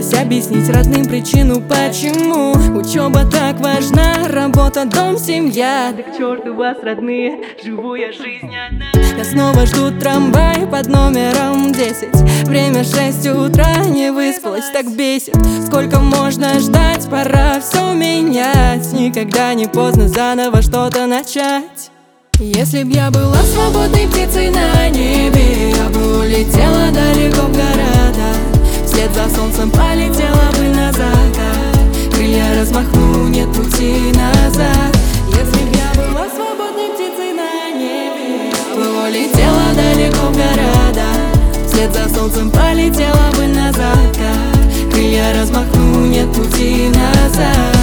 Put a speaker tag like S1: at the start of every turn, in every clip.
S1: Пыталась объяснить родным причину, почему учеба так важна, работа, дом, семья. Да к черту вас, родные, живу я жизнь одна. Я снова жду трамвай под номером 10. Время 6 утра, не выспалась, так бесит. Сколько можно ждать, пора все менять. Никогда не поздно заново что-то начать. Если б я была свободной птицей на небе, я бы улетела далеко в города. Вслед за солнцем полетела бы на закат. Крылья размахну, нет пути назад. Если б я была свободной птицей на небе, я бы улетела далеко в города. Вслед за солнцем полетела бы на закат. Крылья размахну, нет пути назад.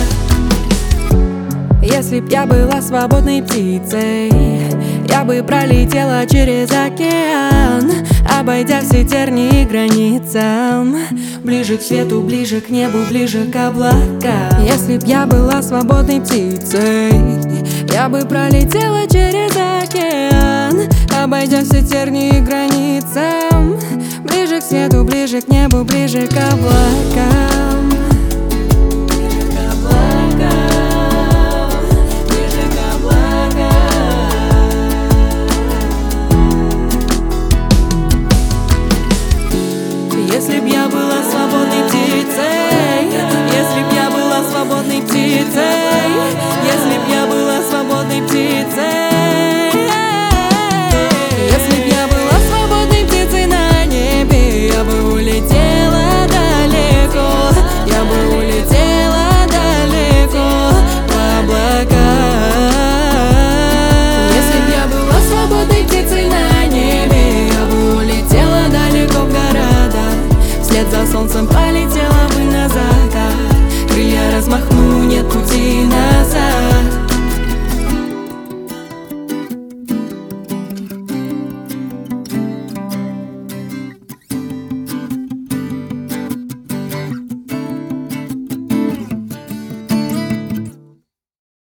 S1: Если б я была свободной птицей, я бы пролетела через океан, обойдя все тернии и границам. Ближе к свету, ближе к небу, ближе к облакам. Если б я была свободной птицей, я бы пролетела через океан, обойдя все тернии и границам. Ближе к свету, ближе к небу, ближе к облакам. Если б я была свободной птицей, если б я была свободной птицей, если б я была свободной птицей, если б я была свободной птицей на небе, я бы улетела далеко, я бы улетела далеко в облака. Если б я была свободной птицей на небе, я бы улетела далеко в города. Вслед за солнцем полетела бы на закат. Крылья размахну, нет пути